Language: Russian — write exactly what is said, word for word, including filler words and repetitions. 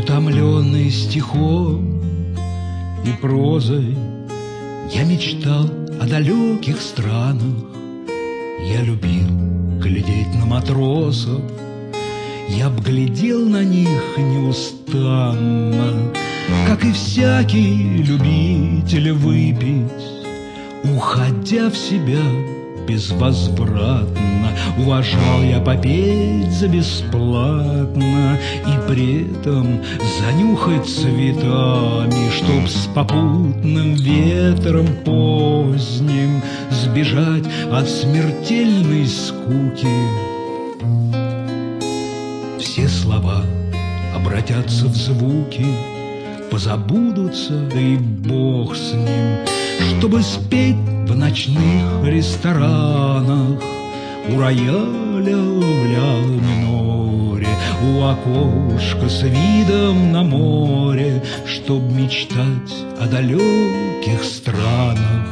Утомленный стихом и прозой, я мечтал о далеких странах. Я любил глядеть на матросов, я б глядел на них неустанно, как и всякий любитель выпить, уходя в себя безвозвратно. Уважал я попеть за бесплатно и при этом занюхать цветами, чтоб с попутным ветром поздним сбежать от смертельной скуки. Все слова обратятся в звуки, позабудутся, да и Бог с ним, чтобы спеть в ночных ресторанах, у рояля в ля миноре, у окошка с видом на море, чтоб мечтать о далеких странах.